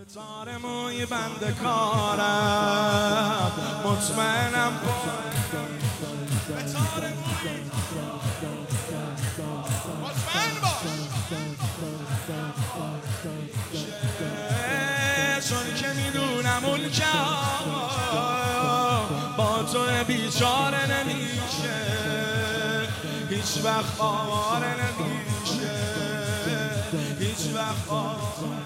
تار موی بند کارم مطمئنم به تار موی مطمئن باش چون که میدونم اون که با تو بیچاره نمیشه هیچ وقت آواره نمیشه هیچ وقت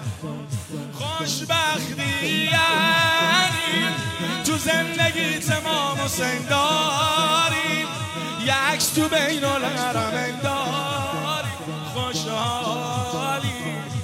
خوشبختی یعنی تو زندگیت ما حسین داریم یه عکس تو بین الحرمین داریم خوشحالی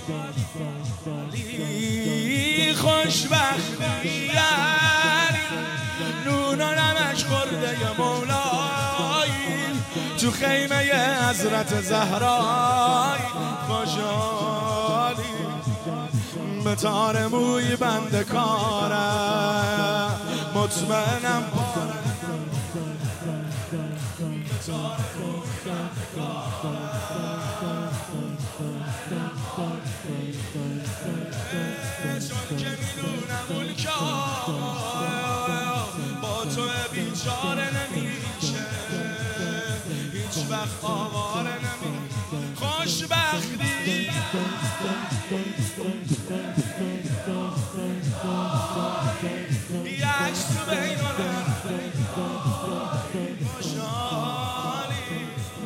خوشبختی یعنی نون و نمک خورده مولایی تو خیمه حضرت زهرایی خوشحالی به تار موی بند کارم مطمئنم به تار موی بند چون که میدونم اون که با تو بیچاره نمیشه هیچ وقت آواره نمیشه خوشبختی یکش تو بین خوشحالی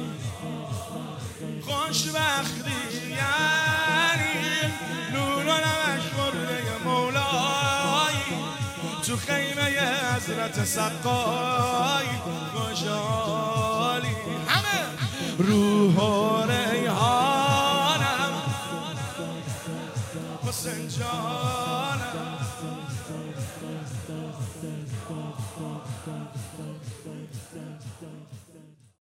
خوشبختی یعنی نور و نمک خورده مولایی تو خیمه حضرت سقایی خوشحالی همه روح و ریحانم حسین جانم